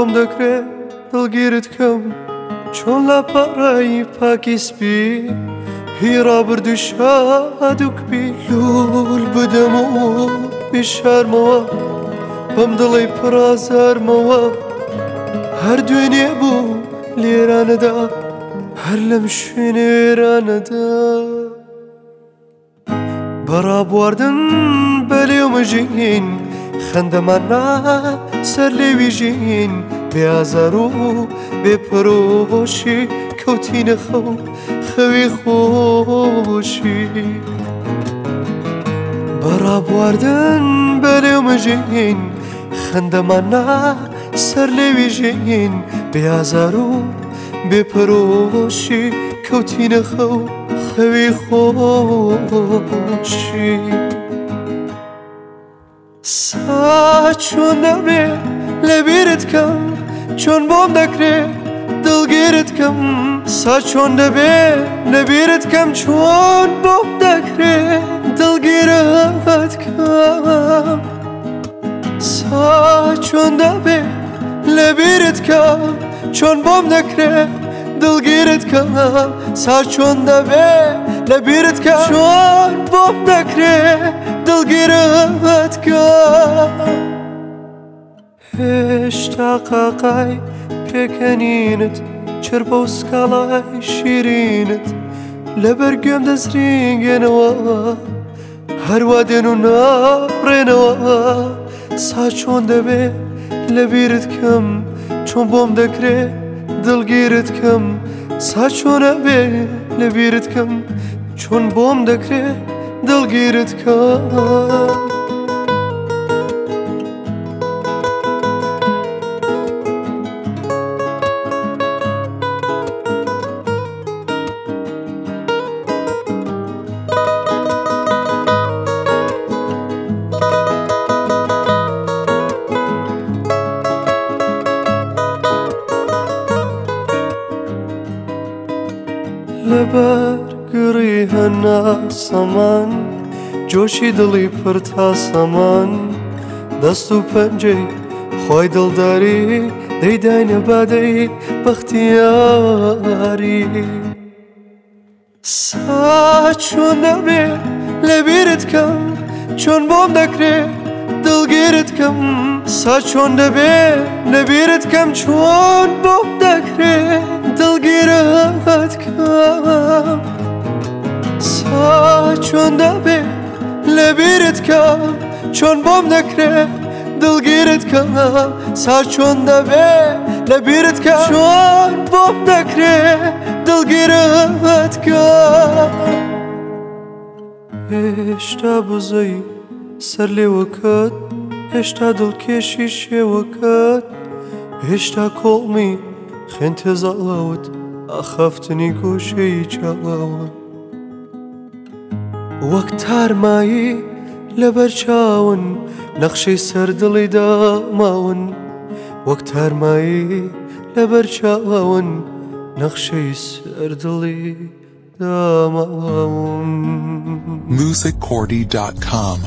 بۆم دەکرێت دڵگیرت کەم چۆن لاپەڕایی پاکیسپی هی ڕابردوو شادووکبی لول بدەمەوە بیشارمەوە بەم دڵی پڕازارمەوە هەر دوێنێ بوو لێرانەدا هەر لەم شوێنێرانەدا بەڕابواردن بەلێو مەژین خەندەماننا سەر لێویژین بێئازار و بێپەرۆشی کەوتینە خەوی خۆشی بەڕابواردن بەلێو مەژین خەندەماننا سەر لێویژین بێئازار و بێپەرۆشی کەوتینە خەوی خۆشی سا چۆن دەبێ لەبیرت کەم چۆن بۆم دەکرێت دڵگیرت کەم سا چۆن دەبێ لەبیرت کەم چۆن بۆم دەکرێت دڵگیرت کەم سا چۆن دەبێ لەبیرت کەم چۆن بۆم دەکرێت دڵگیرت کەم سا چۆن دەبێ لەبیرت کەم چۆن بۆم دەکرێت دڵگیرت کەم هێشتا قاقای پێکەنینت چربە و سکاڵای شیرینت لەبەر گوێم دەزرینگێنەوە هەروە دێن و ناڕێنەوە سا چۆن دەبێ لەبیرت کەم چۆن بۆم دەکرێت دڵگیرت کەم سا چۆن دەبێ لەبیرت کەم چۆن بۆم دەکرێت دڵگیرت کەم لەبەر گڕی هەنا سەمان جۆشی دڵی پڕ تا سەمان دەست و پەنجەی خۆی دڵداری دەیداینە بادەی بەختیاری سا چۆن دەبێ لەبیرت کەم چۆن بۆم دەکرێت دڵگیرت کەم سا چۆن دەبێ لەبیرت کەم چۆن بۆم دەکرێت دڵگیرت کەم سا چۆن دەبێ لەبیرت کەم چۆن بۆم دەکرێت دڵگیرت کەم سا چۆن دەبێ لەبیرت کەم چۆن بۆم دەکرێت دڵگیرت کەم هێشتا بزەی سەر لێوەکەت هێشتا دڵکێشی شێوەکەت هێشتا کۆڵمی خێن تێزاڵاوت ئاخافتنی گۆشەی چاڵاوت وەک تارمایی لەبەر چاون نەخشەی سەر دڵی داماون وەک تارمایی لەبەر چاون نەخشەی سەر دڵی داماون musiccordy.com